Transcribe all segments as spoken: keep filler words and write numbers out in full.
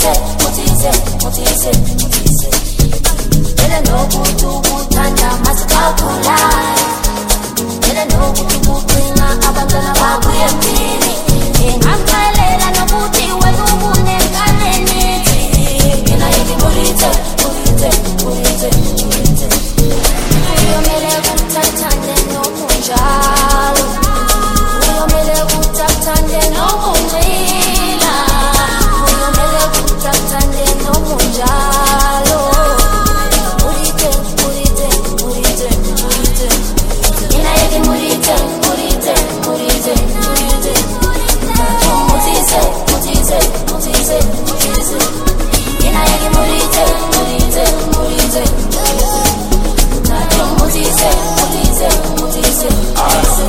mutise, mutise, mutise, mutise. Ela no kutu kutanda masikakula. Ela no kutu kutinga abantwana babuye mpini. Ngamkalela nokuthi wena ubunekane nithi. Mina yeki murite, murite, murite, murite. Uyomele kuthathane nokunjalo. Uyomele kuthathane nokunxila. Uyomele kuthathane nokunjalo. Murite, murite, murite, murite. Mina yeki murite, murite, murite, murite. Mutise, mutise, mutise, mutise. Mina yeki murite, murite, murite, murite. Mutise, mutise, mutise, mutise.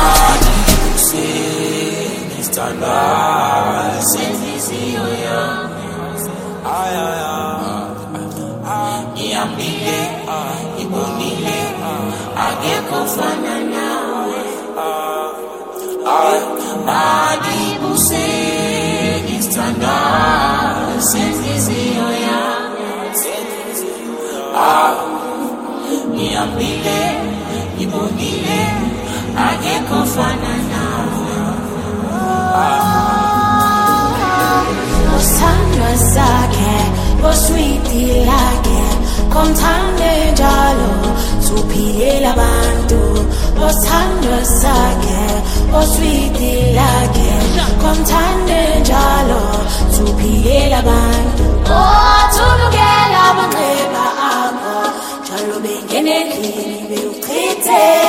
Standa, sensizio ya. Ay ay ay. Iambile, ibonile, agekufana nawe. Ay, madibuse, standa, sensizio ya. Ah, iambile, ibonile, agekufana nawe. Osandra sakhe, osweetie lakhe, komthande njalo, suphilela abantu. Osandra sakhe, osweetie lakhe, komthande njalo, suphilela abantu. Othulukela abanxeba apho, njalo bengene endlini bewuchithe.